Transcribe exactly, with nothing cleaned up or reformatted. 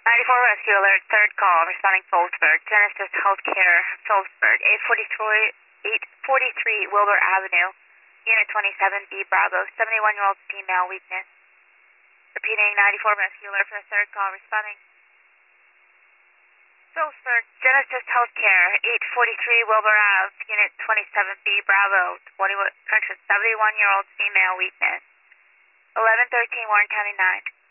ninety-four Rescue Alert, third call, responding Phillipsburg, Genesis Healthcare, Phillipsburg, eight forty-three Wilbur Avenue, Unit twenty-seven B Bravo, seventy-one-year-old female, weakness. Repeating, ninety-four Rescue Alert for the third call, responding Phillipsburg, Genesis Healthcare, eight forty-three Wilbur Ave, Unit twenty-seven B Bravo, twenty-one, correction, seventy-one-year-old female, weakness. eleven thirteen Warren County nine.